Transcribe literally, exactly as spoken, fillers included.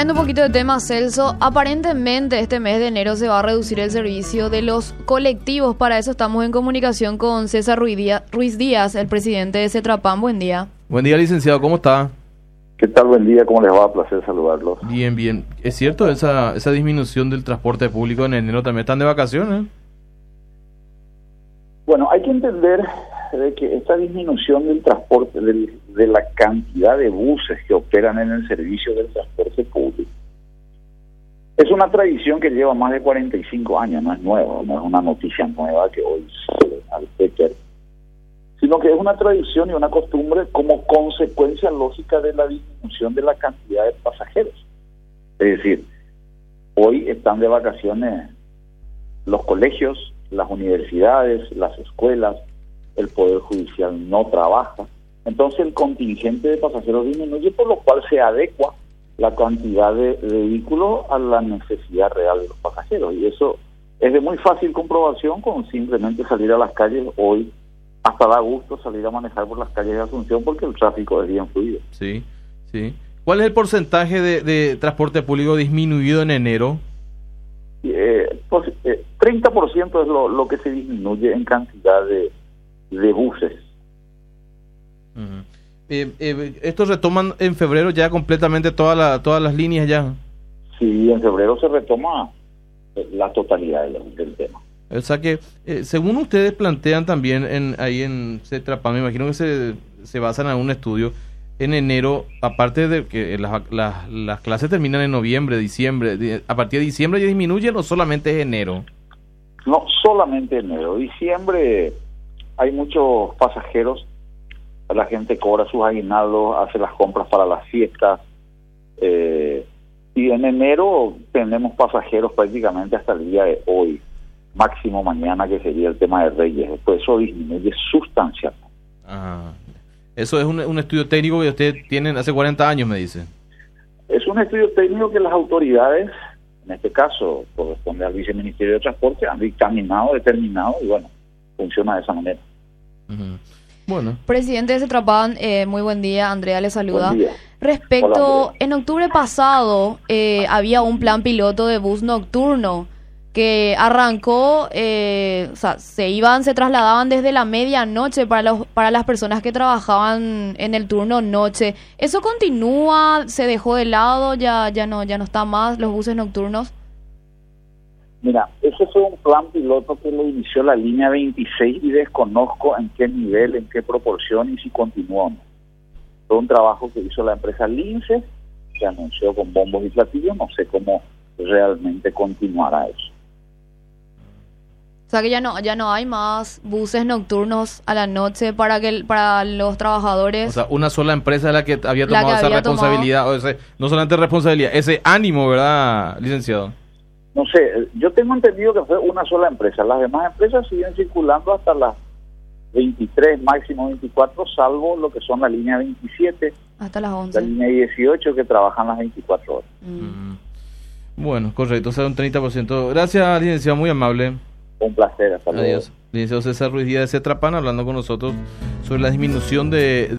Cambiando un poquito de tema, Celso, aparentemente este mes de enero se va a reducir el servicio de los colectivos. Para eso estamos en comunicación con César Ruiz Díaz, Ruiz Díaz, el presidente de CETRAPAN. Buen día. Buen día, licenciado, ¿cómo está? ¿Qué tal? Buen día, ¿cómo les va? Placer saludarlos. Bien, bien. ¿Es cierto esa esa disminución del transporte público en enero? ¿También están de vacaciones? Bueno, hay que entender de que esta disminución del transporte, del, de la cantidad de buses que operan en el servicio del transporte público, es una tradición que lleva más de cuarenta y cinco años, no es nuevo, no es una noticia nueva que hoy sale al Peter, sino que es una tradición y una costumbre como consecuencia lógica de la disminución de la cantidad de pasajeros. Es decir, hoy están de vacaciones los colegios, las universidades, las escuelas, el Poder Judicial no trabaja, entonces el contingente de pasajeros disminuye, por lo cual se adecua la cantidad de, de vehículos a la necesidad real de los pasajeros, y eso es de muy fácil comprobación con simplemente salir a las calles. Hoy hasta da gusto salir a manejar por las calles de Asunción porque el tráfico es bien fluido. Sí, sí. ¿Cuál es el porcentaje de, de transporte público disminuido en enero? Eh, pues, eh, treinta por ciento es lo, lo que se disminuye en cantidad de, de buses. Uh-huh. eh, eh, ¿Estos retoman en febrero ya completamente toda la, todas las líneas ya? Sí, en febrero se retoma la totalidad del, del tema. O sea que, eh, según ustedes plantean también en ahí en CETRAPAN, me imagino que se, se basan en algún estudio, en enero, aparte de que las, las, las clases terminan en noviembre, diciembre, a partir de diciembre ya disminuyen, o solamente es enero? No, solamente enero. Diciembre hay muchos pasajeros, la gente cobra sus aguinaldos, hace las compras para las fiestas, eh, y en enero tenemos pasajeros prácticamente hasta el día de hoy, máximo mañana, que sería el tema de Reyes. Después eso disminuye sustancialmente. Ah, eso es un, un estudio técnico que ustedes tienen hace cuarenta años, me dicen. Es un estudio técnico que las autoridades, en este caso corresponde al Viceministerio de Transporte, han dictaminado, determinado, y bueno, funciona de esa manera. Uh-huh. Bueno. Presidente de CETRAPAN, eh, muy buen día, Andrea le saluda. Buen día. Respecto, Hola, en octubre pasado eh, había un plan piloto de bus nocturno que arrancó, eh, o sea, se iban, se trasladaban desde la medianoche para los para las personas que trabajaban en el turno noche. ¿Eso continúa? ¿Se dejó de lado? ¿Ya ya no ya no está más los buses nocturnos? Mira, ese fue un plan piloto que lo inició la línea veintiséis y desconozco en qué nivel, en qué proporción y si continúa o no. Fue un trabajo que hizo la empresa Lince, que anunció con bombos y platillos, no sé cómo realmente continuará eso. O sea que ya no ya no hay más buses nocturnos a la noche para que para los trabajadores. O sea, una sola empresa es la que había tomado que esa había responsabilidad, tomado... o ese, no solamente responsabilidad, ese ánimo, ¿verdad, licenciado? No sé, yo tengo entendido que fue una sola empresa. Las demás empresas siguen circulando hasta las veintitrés, máximo veinticuatro, salvo lo que son la línea veintisiete, hasta las once. La línea dieciocho, que trabajan las veinticuatro horas. Mm. Bueno, correcto, o sea, un treinta por ciento. Gracias, licenciado, muy amable. Un placer, hasta luego. Adiós. Licenciado César Ruiz Díaz de CETRAPAN hablando con nosotros sobre la disminución de